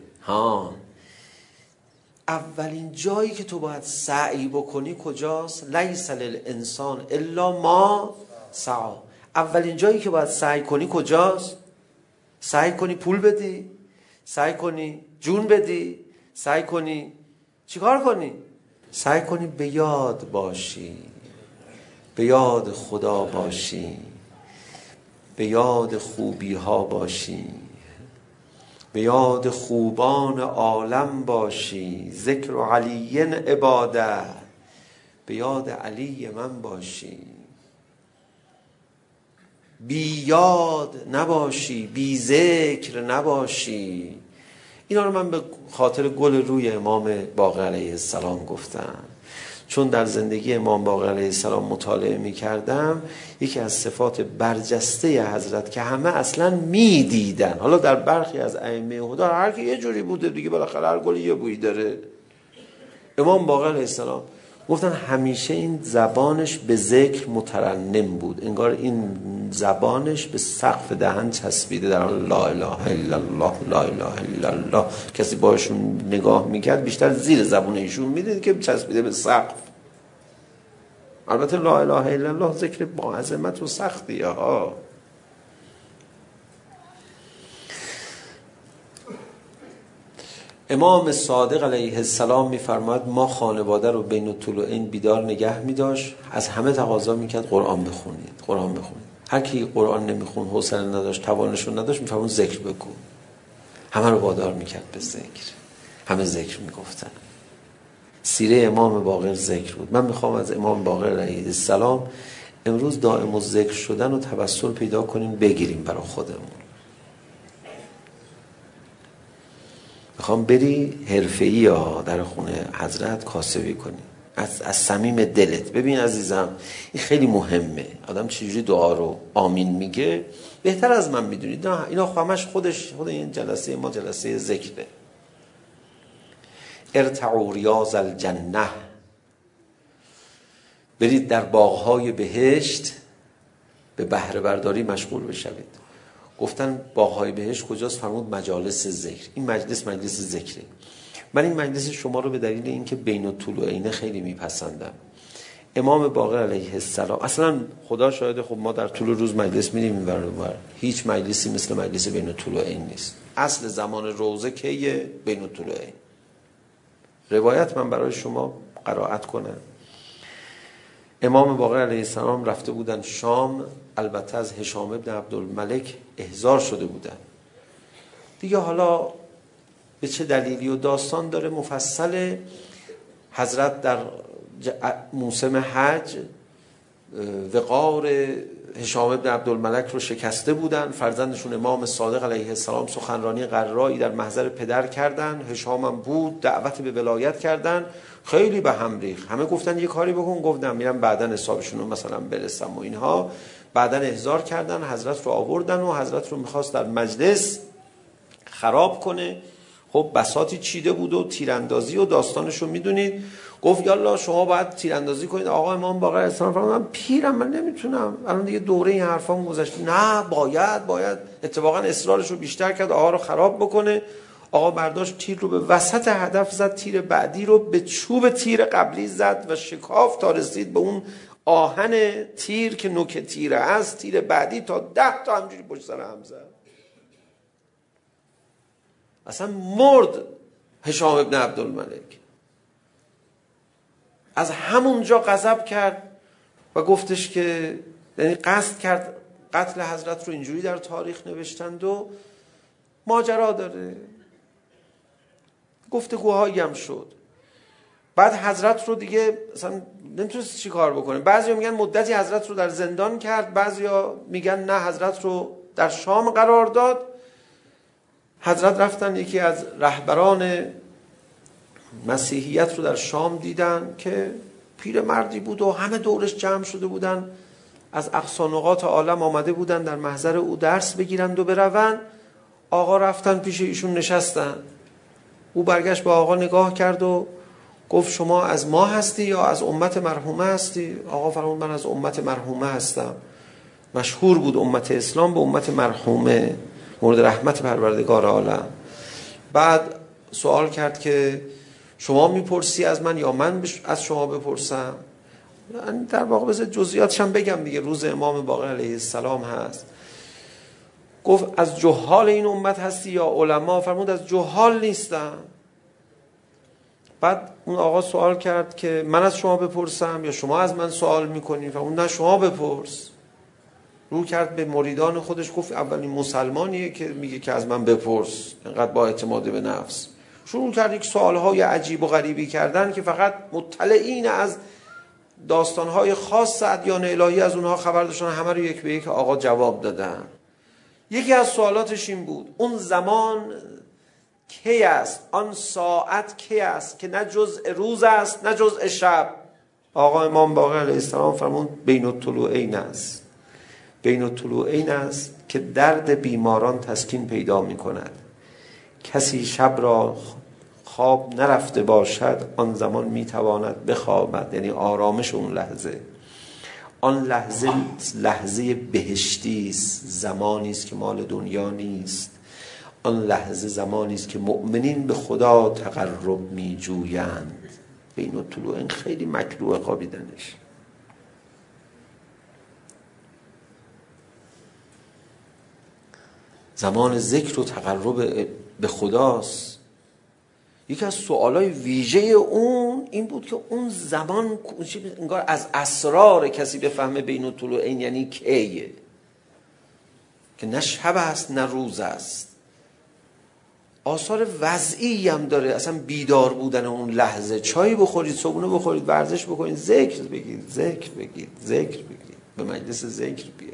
[SPEAKER 2] اولین جایی که تو باید سعی بکنی کجاست؟ لیس للانسان الا ما سعی. اولین جایی که باید سعی کنی کجاست؟ سعی کنی پول بدی، سعی کنی جون بدی، سعی کنی چیکار کنی؟ سعی کنی به یاد باشی. به یاد خدا باشی، به یاد خوبی ها باشی، به یاد خوبان عالم باشی. ذکر علی عباده، به یاد علی من باشی. بی یاد نباشی، بی ذکر نباشی. اینا رو من به خاطر گل روی امام باقر علیه السلام گفتم، چون در زندگی امام باقر علیه السلام مطالعه می کردم. یکی از صفات برجسته حضرت که همه اصلا می دیدن، حالا در برخی از ائمه هدا هر کی یه جوری بوده دیگه، بالاخره هر گل یه بویی داره. امام باقر علیه السلام گفتن همیشه این زبانش به ذکر مترنم بود، انگار این زبانش به سقف دهن چسبیده، در حال لا اله الا الله لا اله الا الله. کسی باشون نگاه میکرد بیشتر زیر زبون ایشون میدید که چسبیده به سقف. البته لا اله الا الله ذکر با عظمت و سختیه ها. امام صادق علیه السلام میفرماید ما خانواده رو بین الطلوعین بیدار نگه میداشت، از همه تقاضا میکرد قرآن بخونید، قرآن بخونید. هر کی قرآن نمیخون، حوصله نداشت، توانشون نداشت، میفرمون ذکر بکن. همه رو وادار میکرد به ذکر، همه ذکر میگفتن. سیره امام باقر ذکر بود. من میخوام از امام باقر علیه السلام امروز دائم الذکر شدن و توسل پیدا کنیم، بگیریم برای خودمون. میخوام بری حرفه‌ای ها در خونه حضرت کاسبی کنی از صمیم دلت. ببین عزیزم، این خیلی مهمه. آدم چجوری دعا رو آمین میگه بهتر از من میدونید. اینا همش خود این جلسه ما جلسه ذکره. ارتعوا ریاض الجنه، برید در باغهای بهشت به بهره برداری مشغول بشوید. گفتن باغهای بهشت کجاست؟ فرمود مجالس ذکر. این مجلس ذکره. من این مجلس شما رو به دلیل اینکه بین الطلوعین خیلی میپسندم. امام باقر علیه السلام اصلا خدا شاهده، خب ما در طول روز مجلس میریم این ور اون ور، هیچ مجلسی مثل مجلس بین الطلوعین نیست. اصل زمان روزه کیه؟ بین الطلوعین. روایت من برای شما قرائت کنم. امام باقر علیه السلام رفته بودن شام، البته از هشام ابن عبدالملک احضار شده بودن دیگه. حالا به چه دلیلی و داستان داره مفصل. حضرت در موسم حج وقار هشام ابن عبدالملک رو شکسته بودن. فرزندشون امام صادق علیه السلام سخنرانی قرایی در محضر پدر کردن. هشام هم بود، دعوت به ولایت کردن. خیلی به هم ریخت. همه گفتن یه کاری بکن، گفتم میرم بعداً حسابشون رو مثلا برسم و اینها. بعداً احضار کردن، حضرت رو آوردن و حضرت رو میخواست در مجلس خراب کنه. خب بساطی چیده بود و تیراندازی و داستانشو میدونید. گفت یالا شما باید تیراندازی کنید. آقا امام باقر علیه السلام فرمود من پیرم، من نمیتونم، الان دیگه دوره این حرفام گذشته. نه باید. اتفاقا اصرارش رو بیشتر کرد آقا رو خراب بکنه. آقا برداشت تیر رو به وسط هدف زد، تیر بعدی رو به چوب تیر قبلی زد و شکاف تا رسید به اون آهن تیر که نوک تیره است. تیر بعدی تا 10 تا همجوری پشت سر هم زد. اصلا مرد هشام ابن عبدالملک. از همونجا غضب کرد و گفتش که یعنی قصد کرد قتل حضرت رو. اینجوری در تاریخ نوشتند و ماجرا داره. گفتگوهایی هم شد. بعد حضرت رو دیگه اصلا نمیتونست چی کار بکنه. بعضیا میگن مدتی حضرت رو در زندان کرد، بعضیا میگن نه حضرت رو در شام قرار داد. حضرت رفتن یکی از رهبران مسیحیت رو در شام دیدن که پیرمردی بود و همه دورش جمع شده بودن، از اقصا نقاط عالم آمده بودن در محضر او درس بگیرند و بروند. آقا رفتن پیش ایشون نشستن. او برگشت به آقا نگاه کرد و گفت شما از ما هستی یا از امت مرحومه هستی؟ آقا فرمود من از امت مرحومه هستم. مشهور بود امت اسلام به امت مرحومه، مورد رحمت پروردگار عالم. بعد سوال کرد که شما میپرسی از من یا من از شما بپرسم؟ در واقع بذار جزئیاتش هم بگم دیگه، روز امام باقر علیه السلام هست. گفت از جهال این امت هستی یا علما؟ فرمود از جهال نیستم. بعد اون آقا سوال کرد که من از شما بپرسم یا شما از من سوال میکنید؟ و اون نه شما بپرس. رو کرد به مریدان خودش گفت اولین مسلمانیه که میگه که از من بپرس، اینقدر با اعتماد به نفس. شروع کرد یک سوالهای عجیب و غریبی کردن که فقط مطلعین از داستانهای خاص ادیان الهی از اونها خبر داشتن، همه رو یک به یک آقا جواب دادن. یکی از سوالاتش این بود اون زمان کی است؟ آن ساعت کی است که نه جزء روز است نه جزء شب؟ آقا امام باقر علیه السلام فرمود بین الطلوعین است. بین الطلوعین است که درد بیماران تسکین پیدا می کند. کسی شب را خواب نرفته باشد آن زمان می تواند بخوابد، یعنی آرامش اون لحظه. آن لحظه بهشتی است، زمانی است که مال دنیا نیست. آن لحظه زمانی است که مؤمنین به خدا تقرب می جویند. بین الطلوعین خیلی مکروه خوابیدنش. زمان ذکر و تقرب به خداست. یکی از سوالای ویژه اون این بود که اون زمان انگار از اسرار کسی بفهمه بین الطلوعین یعنی کیه، که نه شب است نه روز است. آثار وضعی هم داره، اصلا بیدار بودن اون لحظه. چای بخورید، صبحونه بخورید، ورزش بکنید، ذکر بگید، ذکر بگید، به مجلس ذکر بیایید.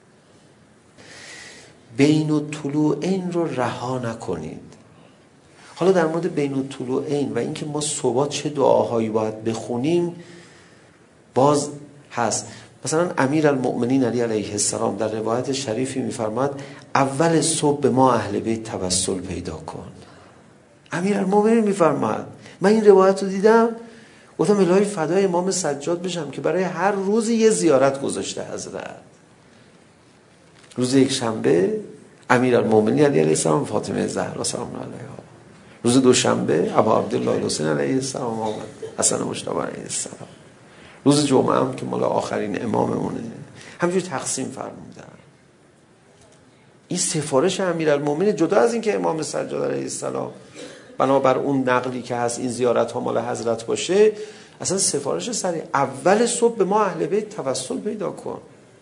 [SPEAKER 2] بین الطلوعین رو رها نکنید. حالا در مورد بین الطلوعین و اینکه ما صبح چه دعاهایی باید بخونیم باز هست. مثلا امیرالمؤمنین علی علیه السلام در روایت شریفی میفرماد اول صبح به ما اهل بیت توسل پیدا کن. امیرالمؤمنین میفرماد. من این روایت رو دیدم گفتم الهی فدای امام سجاد بشم که برای هر روزی یه زیارت گذاشته حضرت. روز یک شنبه امیرالمؤمنین علی علیه السلام فاطمه زهرا سلام علیها. روز دوشنبه ابا عبدالله الحسین علیه السلام آمد، حسن مجتبی علیه السلام. روز جمعه هم که مال آخرین اماممونه. همینجوری تقسیم فرمودن. این سفارش امیرالمؤمنین جدا از این که امام سجاد علیه السلام بنابر اون نقلی که هست این زیارت ها مال حضرت باشه، اصلا سفارش سریع اول صبح به ما اهل بیت توسل پیدا کن.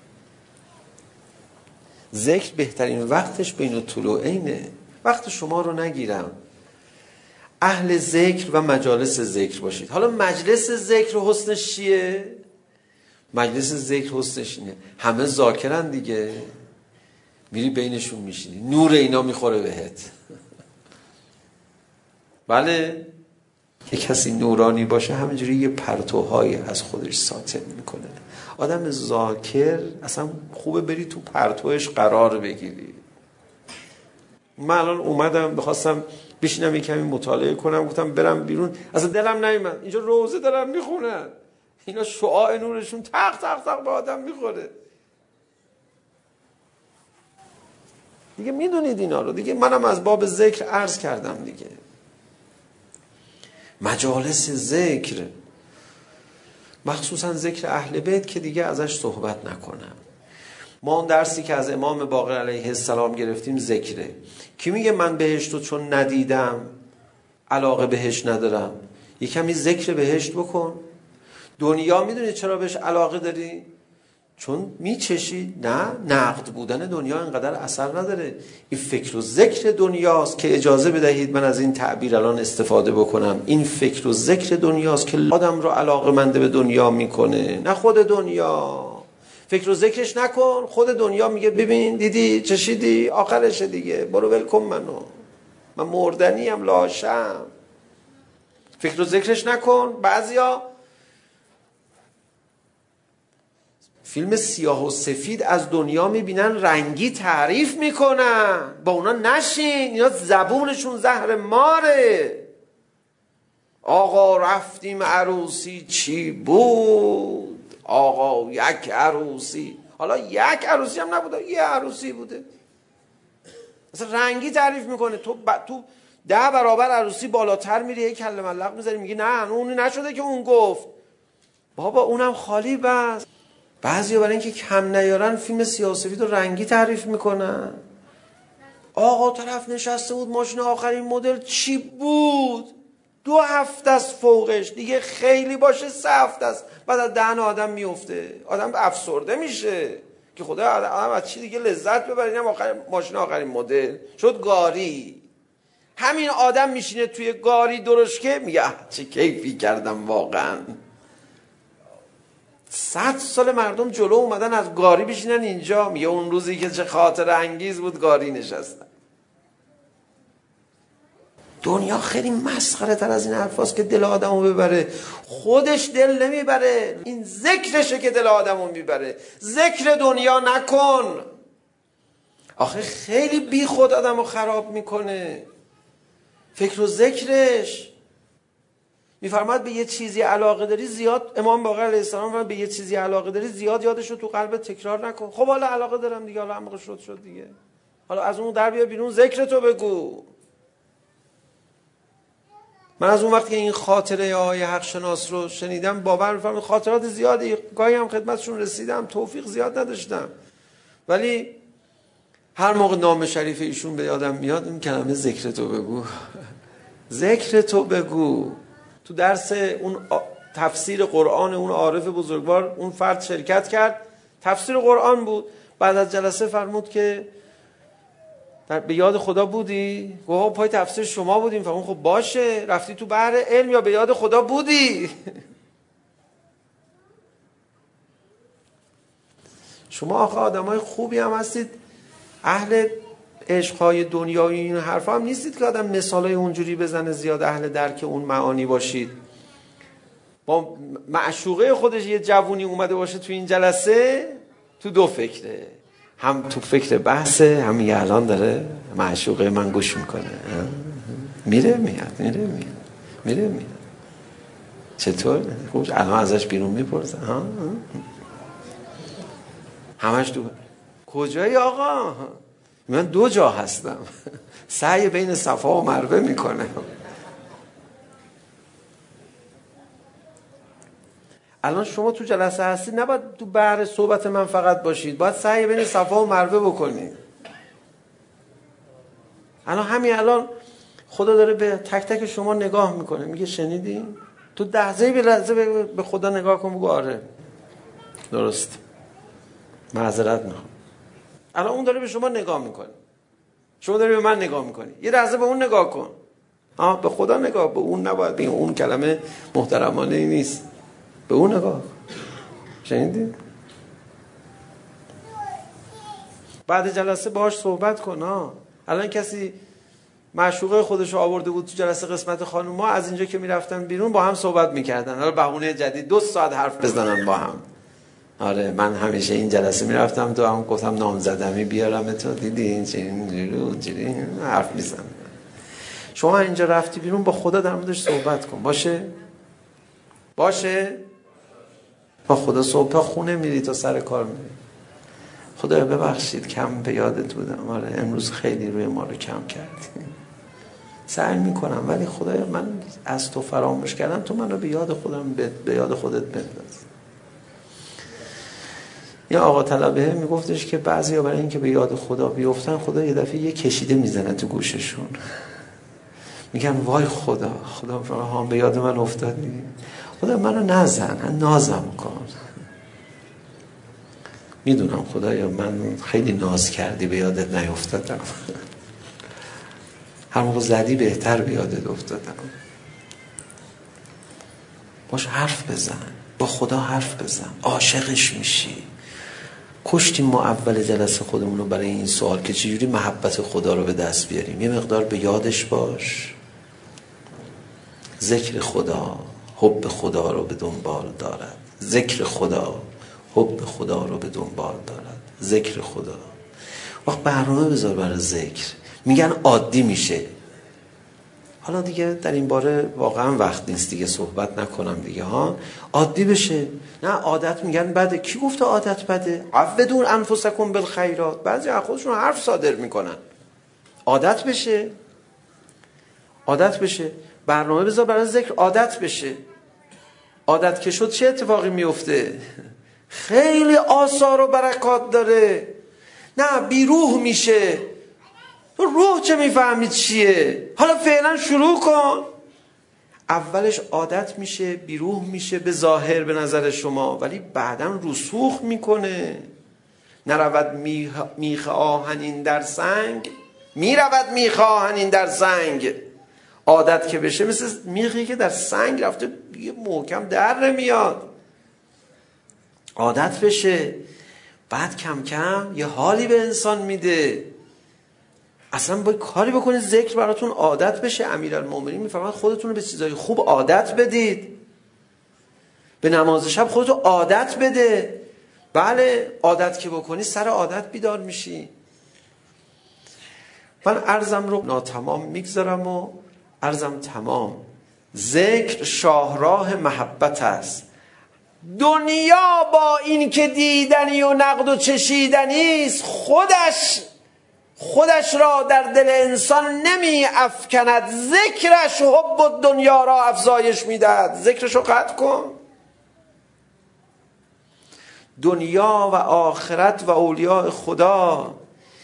[SPEAKER 2] ذکر بهترین وقتش بین الطلوعینه. وقت شما رو نگیرم. اهل ذکر و مجالس ذکر باشید. حالا مجلس ذکر حسنش چیه؟ مجلس ذکر حسنش اینه همه ذاکرن دیگه، میری بینشون میشینی، نور اینا میخوره بهت. بله، که کسی نورانی باشه همینجوری یه پرتوهایی از خودش ساطع میکنه. آدم ذاکر اصلا خوبه بری تو پرتوش قرار بگیری. من الان اومدم بخواستم بشینم یک کمی مطالعه کنم، گفتم برم بیرون، اصلا دلم نیومد. اینجا روزه دارن میخونن، اینا شعاع نورشون تق تق تق به آدم میخوره. دیگه میدونید اینا رو دیگه. منم از باب ذکر عرض کردم دیگه. مجالس ذکر، مخصوصا ذکر اهل بیت که دیگه ازش صحبت نکنم. ما اون درسی که از امام باقر علیه السلام گرفتیم ذکره. کی میگه من بهشت رو چون ندیدم علاقه بهش ندارم؟ یه کمی ذکر بهشت بکن. دنیا میدونی چرا بهش علاقه داری؟ چون میچشی. نه، نقد بودن دنیا اینقدر اثر نداره. این فکر و ذکر دنیاست که اجازه بدهید من از این تعبیر الان استفاده بکنم. این فکر و ذکر دنیاست که آدم رو علاقه منده به دنیا میکنه، نه خود دنیا. فکر و ذکرش نکن، خود دنیا میگه ببین دیدی چشیدی آخرشه دیگه، برو ول کن منو، من مردنیم لاشم. فکر و ذکرش نکن. بعضیا فیلم سیاه و سفید از دنیا میبینن رنگی تعریف میکنن، با اونا نشین، اینا زبونشون زهر ماره. آقا رفتیم عروسی چی بود؟ آقا یک عروسی. حالا یک عروسی هم نبوده، یه عروسی بوده. مثلا رنگی تعریف میکنه. تو 10 برابر عروسی بالاتر میری، یک کله ملق میذاری میگی نه اون نشده که اون گفت. بابا اونم خالی بس. بعضیا برای اینکه کم نیارن فیلم سیاه و سفید رو رنگی تعریف میکنن. آقا طرف نشسته بود ماشین آخرین مدل چی بود؟ 2 هفته است فوقش، دیگه خیلی باشه 3 هفته است، بعد از دهن آدم میفته، آدم افسرده میشه که خدا آدم از چی دیگه لذت ببره. اینم ماشین آخرین مدل شد گاری. همین آدم میشینه توی گاری درشکه میگه چه کیفی کردم واقعا. 100 سال مردم جلو اومدن از گاری بشینن اینجا، میگه اون روزی که چه خاطر انگیز بود گاری نشستن. دنیا خیلی مسخره تر از این حرفاست که دل آدمو ببره. خودش دل نمیبره، این ذکرشه که دل آدمو میبره. ذکر دنیا نکن، آخه خیلی بی خود آدمو خراب میکنه. فکر و ذکرش میفرماد به یه چیزی علاقه داری زیاد، امام باقر علیه السلام میفرماد به یه چیزی علاقه داری زیاد یادش رو تو قلبت تکرار نکن. خب حالا علاقه دارم دیگه، حالا هم شد دیگه، حالا از اون در بیا بیرون، ذکرتو بگو. من از اون وقت که این خاطره آقای حق شناس رو شنیدم باور می‌کنم. خاطرات زیادی گاهی هم خدمتشون رسیدم، توفیق زیاد نداشتم، ولی هر موقع نام شریف ایشون به یادم میاد این کلمه ذکرتو بگو. ذکرتو بگو. تو درس اون تفسیر قرآن اون عارف بزرگوار اون فرد شرکت کرد، تفسیر قرآن بود. بعد از جلسه فرمود که به یاد خدا بودی؟ گفت پای تفسیر شما بودیم. فرمود خب باشه، رفتی تو بحر علم یا به یاد خدا بودی؟ شما آخه آدمای خوبی هم هستید، اهل عشقهای دنیایی این حرفا هم نیستید که آدم مثالای اونجوری بزنه زیاد اهل درک اون معانی باشید. با معشوقه خودش یه جوونی اومده باشه تو این جلسه، تو 2 فکره، هم تو فکر بحثه، هم یه الان داره معشوقه من گوش میکنه، میره میاد. چطور؟ خوب الان ازش بیرون میپرسه همش تو کجایی آقا؟ من 2 جا هستم. سعی بین صفا و مروه میکنه. الان شما تو جلسه هستید، نباید تو بحر صحبت من فقط باشید، باید سعی بین صفا و مروه بکنید. همین الان خدا داره به تک تک شما نگاه میکنه، میگه شنیدی؟ تو لحظه به لحظه به خدا نگاه کن، بگو آره درست، معذرت میخوام. الان اون داره به شما نگاه میکنه، شما داری به من نگاه میکنی، یه لحظه به اون نگاه کن. به خدا نگاه، به اون نباید بگی، اون کلمه محترمانه ای نیست، به اون نگاه. شنیدی؟ بعد جلسه باهاش صحبت کن. الان کسی معشوقه خودش رو آورده بود تو جلسه قسمت خانوما، از اینجا که میرفتن بیرون با هم صحبت میکردن، حالا بهونه جدید 2 ساعت حرف بزنن با هم. آره من همیشه این جلسه میرفتم تو هم گفتم نامزدمی بیارم تو، دیدی اینجوری حرف میزن. شما اینجا رفتی بیرون با خدا در موردش صحبت کن. باشه با خدا صبح خونه میری تا سر کار میری. خدایا ببخشید کم به یادت بودم، آره امروز خیلی روی ما رو کم کردی، سعی میکنم، ولی خدایا من از تو فراموش کردم، تو منو به یاد خودت بنداز. یا آقا طلبه میگفتش که بعضیا برای اینکه به یاد خدا بیفتن، خدا یه دفعه یه کشیده میزنه تو گوششون، میگن وای خدا به یاد من افتادی، خدا منو نزن، نازم کن. میدونم خدایا من خیلی ناز کردی به یادت نیفتادم، هر موقع زدی بهتر به یادت افتادم. باش حرف بزن، با خدا حرف بزن، عاشقش میشی. کشتیم ما اول جلسه خودمون رو برای این سوال که چجوری محبت خدا رو به دست بیاریم. یه مقدار به یادش باش. ذکر خدا حب خدا رو به دنبال دارد. ذکر خدا حب خدا رو به دنبال دارد. ذکر خدا. وقت برنامه بذار برای ذکر. میگن عادی میشه. حالا دیگه در این باره واقعا وقت نیست دیگه صحبت نکنم دیگه ها. عادی بشه. نه عادت میگن بده. کی گفته عادت بده؟ عودون انفسکم بالخیرات. بعضی از خودشون حرف صادر میکنن. عادت بشه. برنامه بذار برای ذکر عادت بشه. عادت که شد چه اتفاقی میفته؟ خیلی آثار و برکات داره. نه بیروح میشه. روح چه میفهمید چیه؟ حالا فعلا شروع کن. اولش عادت میشه، بیروح میشه به ظاهر به نظر شما، ولی بعداً رسوخ میکنه. نرود میخ آهنین در سنگ، میرود میخ آهنین در سنگ. عادت که بشه مثل میخی که در سنگ رفته یه محکم در نمیاد. عادت بشه، بعد کم کم یه حالی به انسان میده. اصلا باید کاری بکنید ذکر براتون عادت بشه. امیرالمومنین میفرماید خودتون رو به چیزای خوب عادت بدید. به نماز شب خودتو عادت بده. بله، عادت که بکنی سر عادت بیدار میشی. من عرضم رو ناتمام میگذارم و عرضم تمام. ذکر شاهراه محبت است. دنیا با این که دیدنی و نقد و چشیدنی است، خودش را در دل انسان نمی افکند. ذکرش حب دنیا را افزایش میدهد. ذکرش رو قطع کن. دنیا و آخرت و اولیاء خدا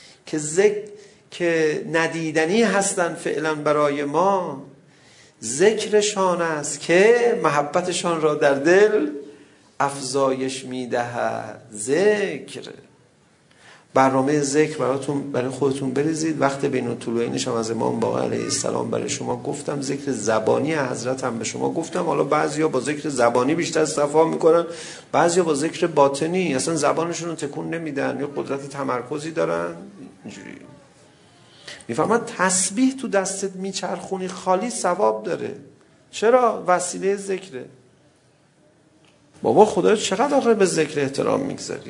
[SPEAKER 2] که ندیدنی هستند فعلا برای ما، ذکرشان است که محبتشان را در دل افزایش میدهد. ذکر، برنامه ذکر برای خودتون بریزید. وقت بین الطلوعینش هم از امام باقر علیه السلام برای شما گفتم. ذکر زبانی حضرت هم به شما گفتم. حالا بعضیا با ذکر زبانی بیشتر صفا میکنن، بعضیا با ذکر باطنی اصلا زبانشون رو تکون نمیدن یا قدرت تمرکزی دارن. اینجوری میفهمن تسبیح تو دستت میچرخونی خالی ثواب داره. چرا؟ وسیله ذکره. بابا خدا چقدر آخر به ذکر احترام میگذاری.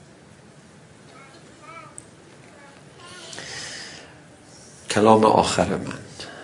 [SPEAKER 2] کلام آخر من،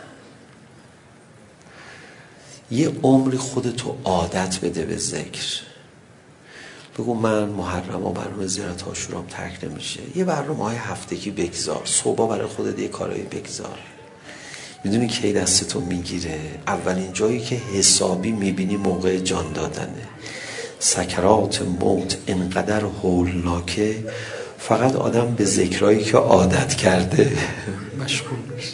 [SPEAKER 2] یه عمری خودتو عادت بده به ذکر. بگو من محرم و برنامه زیارت عاشورام ترک نمیشه. یه برنامه های هفتگی بگذار. صبح برای خودت یه کارایی بگذار. میدونی کی دستتو میگیره؟ اولین جایی که حسابی میبینی موقع جان دادنه. سکرات موت انقدر هولناکه، فقط آدم به ذکرایی که عادت کرده مشغول میشه.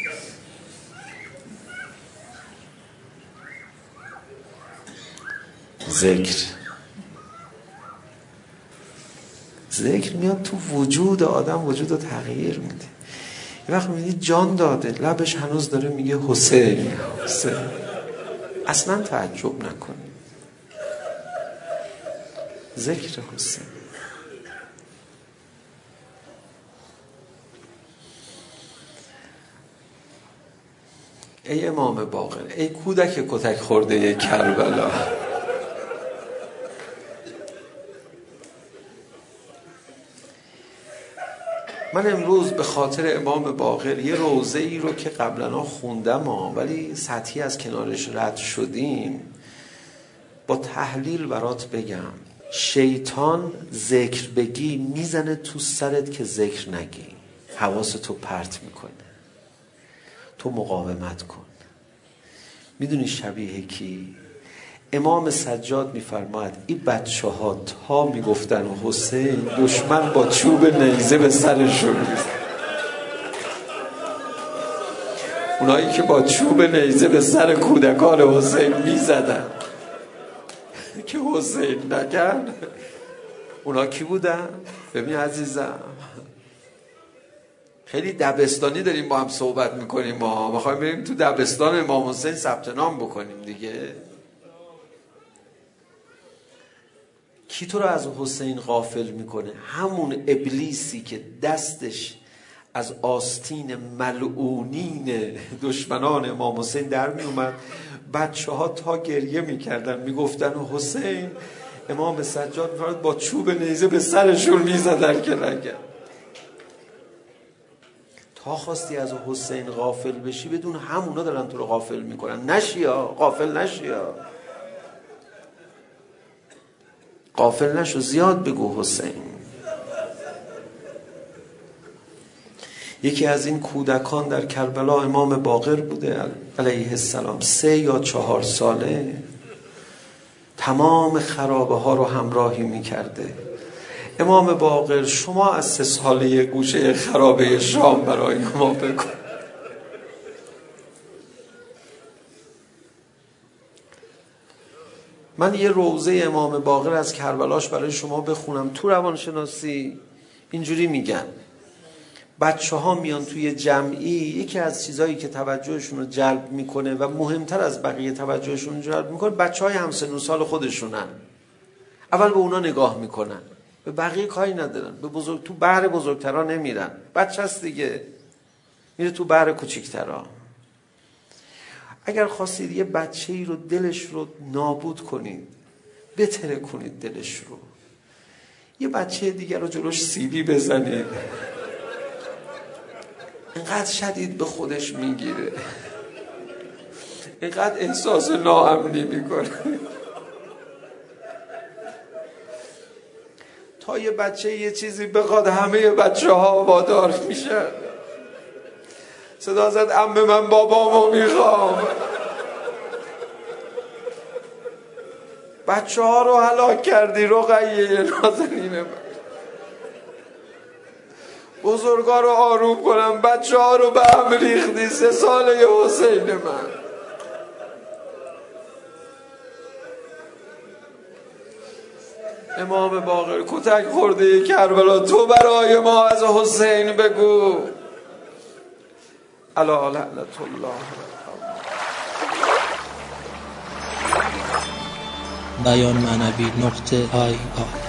[SPEAKER 2] ذکر میاد تو وجود آدم، وجود رو تغییر میده. یه وقت میبینی جان داده، لبش هنوز داره میگه حسین حسین. اصلا تعجب نکنی. ذکر حسین. ای امام باقر، ای کودک کتک خورده کربلا، من امروز به خاطر امام باقر یه روزه ای رو که قبلا خوندم ولی سطحی از کنارش رد شدیم با تحلیل برات بگم. شیطان ذکر بگی میزنه تو سرت که ذکر نگی، حواستو پرت میکنه، تو مقاومت کن. میدونی شبیه کی؟ امام سجاد میفرماید این بچه ها تا میگفتن حسین، دشمن با چوب نیزه به سرشون میزد. اونایی که با چوب نیزه به سر کودکان حسین میزدن که حسین نگن، اونا کی بودن؟ ببین عزیزم، خیلی دبستانی داریم با هم صحبت میکنیم. ما میخوایم بریم تو دبستان امام حسین ثبت نام بکنیم دیگه. کی تو رو از حسین غافل میکنه؟ همون ابلیسی که دستش از آستین ملعونین دشمنان امام حسین در میومد. بچه ها تا گریه میکردن میگفتن حسین، امام سجاد میفرماد با چوب نیزه به سرشون میزدن که نگن. تا خواستی از حسین غافل بشی بدون همونا دارن تو رو غافل میکنن. نشیا، غافل نشیا، غافل نشو، زیاد بگو حسین. یکی از این کودکان در کربلا امام باقر بوده علیه السلام. 3 یا 4 ساله تمام خرابه ها رو همراهی میکرده. امام باقر شما از 3 ساله گوشه خرابه شام برای ما بکن. من یه روضه امام باقر از کربلاش برای شما بخونم. تو روانشناسی اینجوری میگن بچه ها میان توی جمعی، یکی از چیزایی که توجهشون رو جلب میکنه و مهمتر از بقیه توجهشون رو جلب میکنه، بچه های همسن و سال خودشونن. اول به اونا نگاه میکنن، به بقیه کاری ندارن. تو بحر بزرگترا نمیرن، بچه هست دیگه، میره تو بحر کوچیکترا. اگر خواستید یه بچه ای رو دلش رو نابود کنید، بتره کنید دلش رو، یه بچه دیگر رو جلوش سیلی بزنید، اینقدر شدید به خودش میگیره، اینقدر احساس ناامنی میکنه، تا یه بچه یه چیزی بخواد همه بچه ها وادار میشن. صدا زد عمه من بابامو میخوام. بچه ها رو هلاک کردی رقیه نازنین من. بزرگا رو آروم کنم، بچه ها رو به هم ریختی. 3 ساله حسین من. امام باقر کتک خورده کربلا، تو برای ما از حسین بگو. الا لعنت الله.
[SPEAKER 1] بیان معنوی .ir